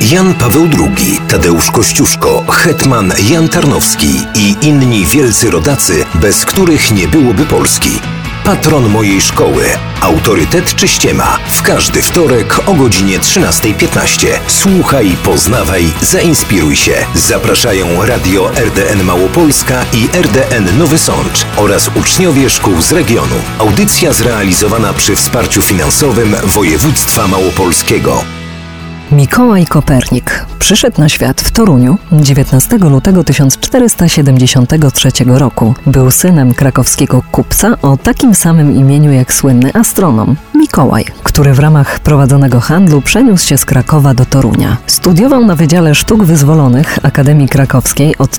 Jan Paweł II, Tadeusz Kościuszko, hetman Jan Tarnowski i inni wielcy rodacy, bez których nie byłoby Polski. Patron mojej szkoły. Autorytet czy ściema? W każdy wtorek o godzinie 13:15. Słuchaj, poznawaj, zainspiruj się. Zapraszają Radio RDN Małopolska i RDN Nowy Sącz oraz uczniowie szkół z regionu. Audycja zrealizowana przy wsparciu finansowym województwa małopolskiego. Mikołaj Kopernik przyszedł na świat w Toruniu 19 lutego 1473 roku. Był synem krakowskiego kupca o takim samym imieniu jak słynny astronom Mikołaj, który w ramach prowadzonego handlu przeniósł się z Krakowa do Torunia. Studiował na Wydziale Sztuk Wyzwolonych Akademii Krakowskiej od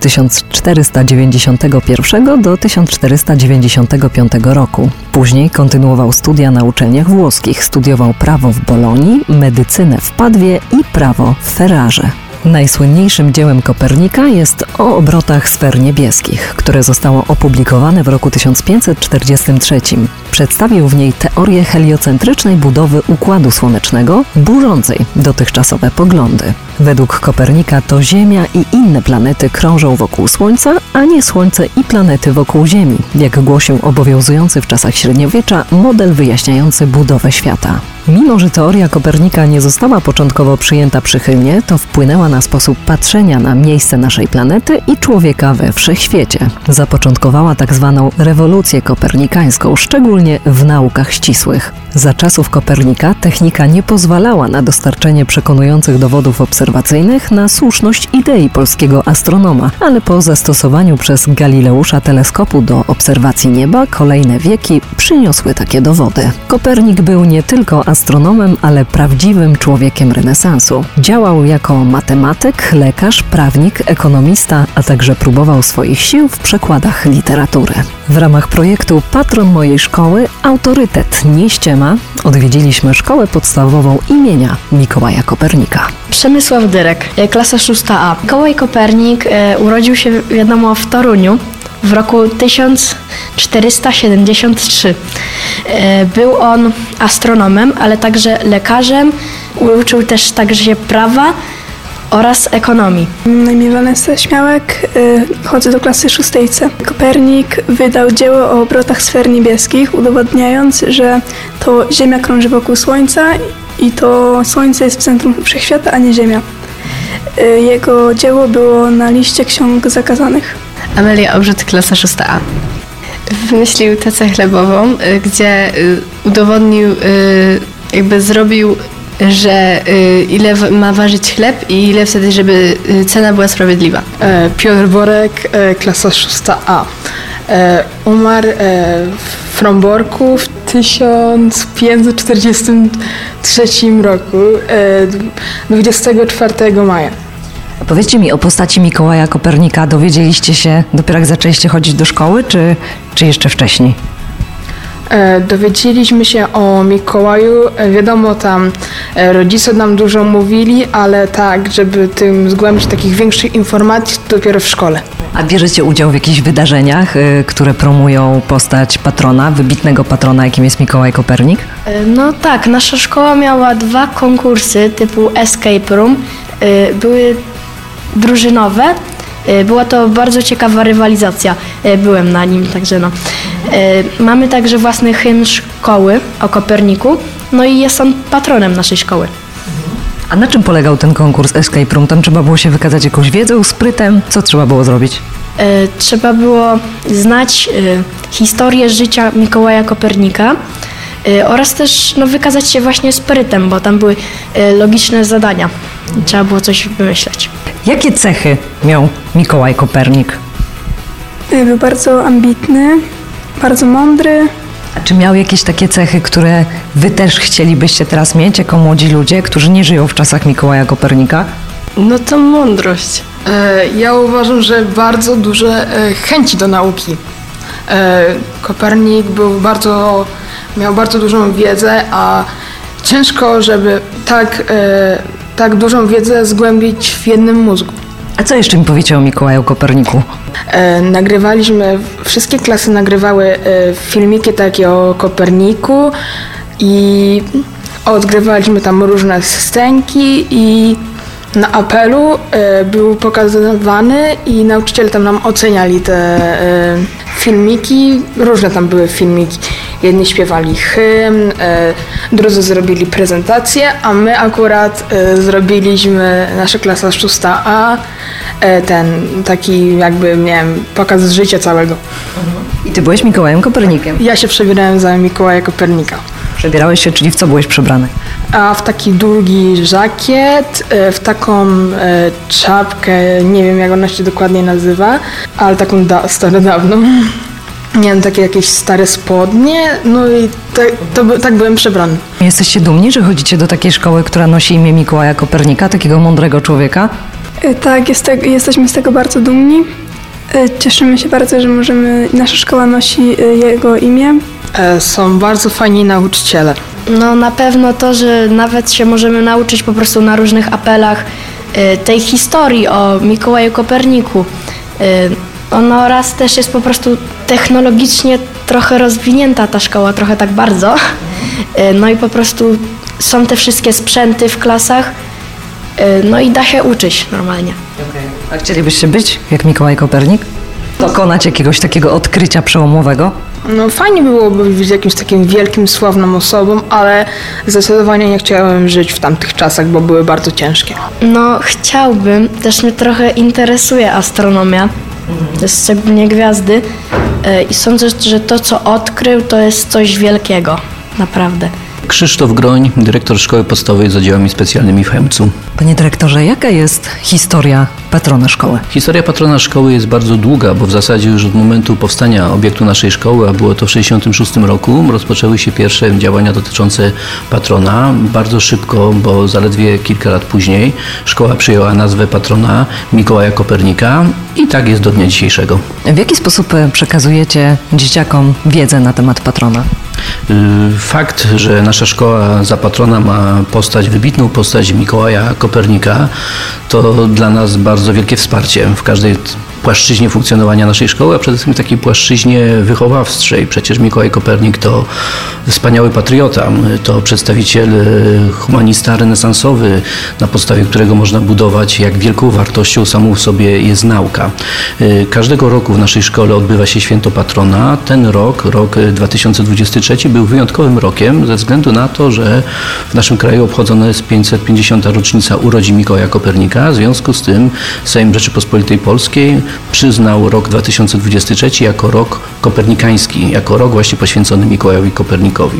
1491 do 1495 roku. Później kontynuował studia na uczelniach włoskich. Studiował prawo w Bolonii, medycynę w Padwie i prawo w Ferrarze. Najsłynniejszym dziełem Kopernika jest O obrotach sfer niebieskich, które zostało opublikowane w roku 1543. Przedstawił w niej teorię heliocentrycznej budowy Układu Słonecznego, burzącej dotychczasowe poglądy. Według Kopernika to Ziemia i inne planety krążą wokół Słońca, a nie Słońce i planety wokół Ziemi, jak głosił obowiązujący w czasach średniowiecza model wyjaśniający budowę świata. Mimo że teoria Kopernika nie została początkowo przyjęta przychylnie, to wpłynęła na sposób patrzenia na miejsce naszej planety i człowieka we wszechświecie. Zapoczątkowała tak zwaną rewolucję kopernikańską, szczególnie w naukach ścisłych. Za czasów Kopernika technika nie pozwalała na dostarczenie przekonujących dowodów obserwacyjnych na słuszność idei polskiego astronoma, ale po zastosowaniu przez Galileusza teleskopu do obserwacji nieba kolejne wieki przyniosły takie dowody. Kopernik był nie tylko astronomem, ale prawdziwym człowiekiem renesansu. Działał jako matematyk, lekarz, prawnik, ekonomista, a także próbował swoich sił w przekładach literatury. W ramach projektu Patron mojej szkoły, autorytet nie ściema, odwiedziliśmy szkołę podstawową imienia Mikołaja Kopernika. Przemysław Dyrek, klasa 6A. Mikołaj Kopernik urodził się, wiadomo, w Toruniu w roku 1473. Był on astronomem, ale także lekarzem. Uczył też także prawa oraz ekonomii. Na imię Vanessa Śmiałek, chodzę do klasy 6C. Kopernik wydał dzieło o obrotach sfer niebieskich, udowodniając, że to Ziemia krąży wokół Słońca i to Słońce jest w centrum wszechświata, a nie Ziemia. Jego dzieło było na liście ksiąg zakazanych. Amelia Obrzyd, klasa 6A. Wymyślił tacę chlebową, gdzie udowodnił, zrobił, że ile ma ważyć chleb i ile wtedy, żeby cena była sprawiedliwa. Piotr Borek, klasa 6A. Umarł w Fromborku w 1543 roku, 24 maja. Powiedzcie mi o postaci Mikołaja Kopernika. Dowiedzieliście się dopiero jak zaczęliście chodzić do szkoły, czy jeszcze wcześniej? Dowiedzieliśmy się o Mikołaju. Wiadomo, tam rodzice nam dużo mówili, ale tak, żeby tym zgłębić takich większych informacji, to dopiero w szkole. A bierzecie udział w jakichś wydarzeniach, które promują postać patrona, wybitnego patrona, jakim jest Mikołaj Kopernik? No tak, nasza szkoła miała 2 konkursy typu Escape Room. Były drużynowe. Była to bardzo ciekawa rywalizacja. Byłem na nim, także no. Mamy także własny hymn szkoły o Koperniku, no i jest on patronem naszej szkoły. A na czym polegał ten konkurs Escape Room? Tam trzeba było się wykazać jakąś wiedzą, sprytem? Co trzeba było zrobić? Trzeba było znać historię życia Mikołaja Kopernika oraz też wykazać się właśnie sprytem, bo tam były logiczne zadania. Trzeba było coś wymyśleć. Jakie cechy miał Mikołaj Kopernik? Był bardzo ambitny, bardzo mądry. A czy miał jakieś takie cechy, które wy też chcielibyście teraz mieć jako młodzi ludzie, którzy nie żyją w czasach Mikołaja Kopernika? No to mądrość. Ja uważam, że bardzo duże chęci do nauki. Kopernik miał bardzo dużą wiedzę, a ciężko, żeby tak dużą wiedzę zgłębić w jednym mózgu. A co jeszcze mi powiecie o Mikołaju Koperniku? Wszystkie klasy nagrywały filmiki takie o Koperniku i odgrywaliśmy tam różne scenki i Na apelu był pokazywany i nauczyciele tam nam oceniali te filmiki. Różne tam były filmiki. Jedni śpiewali hymn, drudzy zrobili prezentację, a my akurat zrobiliśmy, nasza klasa 6A, ten taki jakby, nie wiem, pokaz z życia całego. I ty byłeś Mikołajem Kopernikiem? Ja się przebierałem za Mikołaja Kopernika. Przebierałeś się, czyli w co byłeś przebrany? A w taki długi żakiet, w taką czapkę, nie wiem jak ona się dokładnie nazywa, ale taką starodawną. Nie wiem, takie jakieś stare spodnie, no i tak byłem przebrany. Jesteście dumni, że chodzicie do takiej szkoły, która nosi imię Mikołaja Kopernika, takiego mądrego człowieka? Tak, jesteśmy z tego bardzo dumni. Cieszymy się bardzo, że nasza szkoła nosi jego imię. Są bardzo fajni nauczyciele. No na pewno to, że nawet się możemy nauczyć po prostu na różnych apelach tej historii o Mikołaju Koperniku. No oraz też jest po prostu technologicznie trochę rozwinięta ta szkoła, trochę tak bardzo. No i po prostu są te wszystkie sprzęty w klasach, no i da się uczyć normalnie. A chcielibyście być jak Mikołaj Kopernik? Dokonać jakiegoś takiego odkrycia przełomowego? No fajnie byłoby być jakimś takim wielkim, sławną osobą, ale zdecydowanie nie chciałem żyć w tamtych czasach, bo były bardzo ciężkie. No chciałbym, też mnie trochę interesuje astronomia, to jest szczególnie gwiazdy i sądzę, że to co odkrył to jest coś wielkiego, naprawdę. Krzysztof Groń, dyrektor Szkoły Podstawowej z oddziałami specjalnymi w Chełmcu. Panie dyrektorze, jaka jest historia patrona szkoły? Historia patrona szkoły jest bardzo długa, bo w zasadzie już od momentu powstania obiektu naszej szkoły, a było to w 1966 roku, rozpoczęły się pierwsze działania dotyczące patrona. Bardzo szybko, bo zaledwie kilka lat później, szkoła przyjęła nazwę patrona Mikołaja Kopernika i tak jest do dnia dzisiejszego. W jaki sposób przekazujecie dzieciakom wiedzę na temat patrona? Fakt, że nasza szkoła za patrona ma wybitną postać Mikołaja Kopernika, to dla nas bardzo wielkie wsparcie w każdej płaszczyźnie funkcjonowania naszej szkoły, a przede wszystkim w takiej płaszczyźnie wychowawczej. Przecież Mikołaj Kopernik to wspaniały patriota, to przedstawiciel humanista renesansowy, na podstawie którego można budować, jak wielką wartością samą w sobie jest nauka. Każdego roku w naszej szkole odbywa się święto patrona. Ten rok 2023, był wyjątkowym rokiem ze względu na to, że w naszym kraju obchodzona jest 550. rocznica urodzin Mikołaja Kopernika. W związku z tym Sejm Rzeczypospolitej Polskiej przyznał rok 2023 jako rok kopernikański, jako rok właśnie poświęcony Mikołajowi Kopernikowi.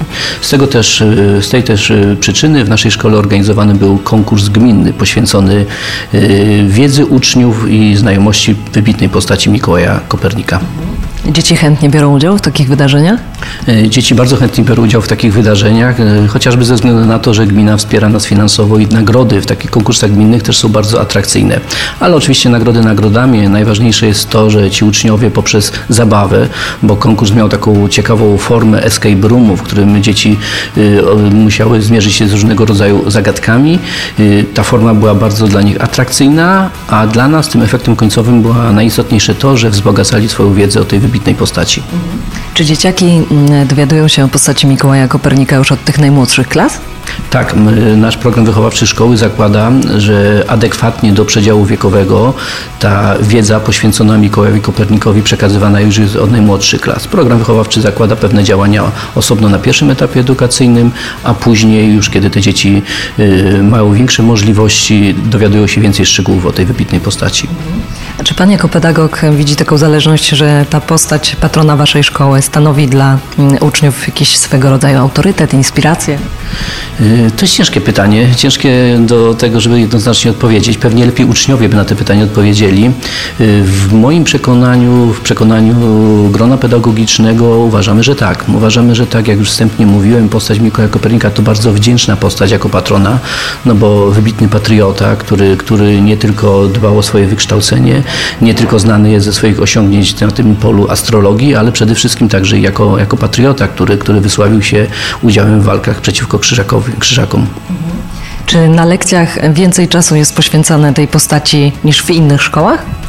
Z tej też przyczyny w naszej szkole organizowany był konkurs gminny poświęcony wiedzy uczniów i znajomości wybitnej postaci Mikołaja Kopernika. Dzieci chętnie biorą udział w takich wydarzeniach? Dzieci bardzo chętnie biorą udział w takich wydarzeniach, chociażby ze względu na to, że gmina wspiera nas finansowo i nagrody w takich konkursach gminnych też są bardzo atrakcyjne. Ale oczywiście nagrody nagrodami. Najważniejsze jest to, że ci uczniowie poprzez zabawę, bo konkurs miał taką ciekawą formę escape roomu, w którym dzieci musiały zmierzyć się z różnego rodzaju zagadkami. Ta forma była bardzo dla nich atrakcyjna, a dla nas tym efektem końcowym było najistotniejsze to, że wzbogacali swoją wiedzę o tej wybitnej postaci. Czy dzieciaki dowiadują się o postaci Mikołaja Kopernika już od tych najmłodszych klas? Tak, nasz program wychowawczy szkoły zakłada, że adekwatnie do przedziału wiekowego ta wiedza poświęcona Mikołajowi Kopernikowi przekazywana już jest od najmłodszych klas. Program wychowawczy zakłada pewne działania osobno na pierwszym etapie edukacyjnym, a później już kiedy te dzieci mają większe możliwości, dowiadują się więcej szczegółów o tej wybitnej postaci. A czy pan jako pedagog widzi taką zależność, że ta postać patrona waszej szkoły stanowi dla uczniów jakiś swego rodzaju autorytet, inspirację? To jest ciężkie pytanie, ciężkie do tego, żeby jednoznacznie odpowiedzieć. Pewnie lepiej uczniowie by na te pytanie odpowiedzieli. W moim przekonaniu, w przekonaniu grona pedagogicznego uważamy, że tak. Uważamy, że tak, jak już wstępnie mówiłem, postać Mikołaja Kopernika to bardzo wdzięczna postać jako patrona, no bo wybitny patriota, który nie tylko dbał o swoje wykształcenie, nie tylko znany jest ze swoich osiągnięć na tym polu astrologii, ale przede wszystkim także jako patriota, który wysławił się udziałem w walkach przeciwko krzyżakom. Czy na lekcjach więcej czasu jest poświęcane tej postaci niż w innych szkołach?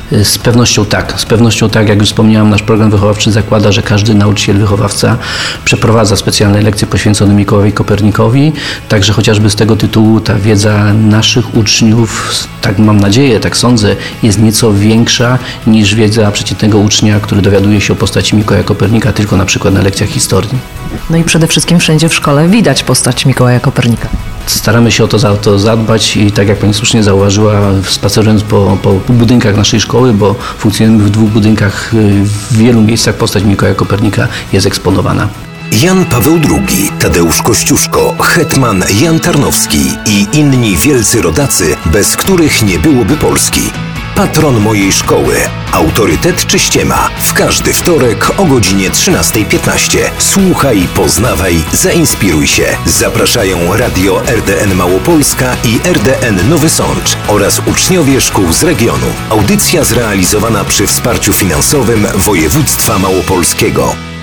Z pewnością tak. Jak już wspomniałem, nasz program wychowawczy zakłada, że każdy nauczyciel, wychowawca przeprowadza specjalne lekcje poświęcone Mikołajowi Kopernikowi. Także chociażby z tego tytułu ta wiedza naszych uczniów, tak mam nadzieję, tak sądzę, jest nieco większa niż wiedza przeciętnego ucznia, który dowiaduje się o postaci Mikołaja Kopernika tylko na przykład na lekcjach historii. No i przede wszystkim wszędzie w szkole widać postać Mikołaja Kopernika. Staramy się o to zadbać i tak jak Pani słusznie zauważyła, spacerując po budynkach naszej szkoły, bo funkcjonujemy w 2 budynkach, w wielu miejscach postać Mikołaja Kopernika jest eksponowana. Jan Paweł II, Tadeusz Kościuszko, hetman Jan Tarnowski i inni wielcy rodacy, bez których nie byłoby Polski. Patron mojej szkoły, autorytet czy ściema. W każdy wtorek o godzinie 13:15. Słuchaj, poznawaj, zainspiruj się. Zapraszają Radio RDN Małopolska i RDN Nowy Sącz oraz uczniowie szkół z regionu. Audycja zrealizowana przy wsparciu finansowym województwa małopolskiego.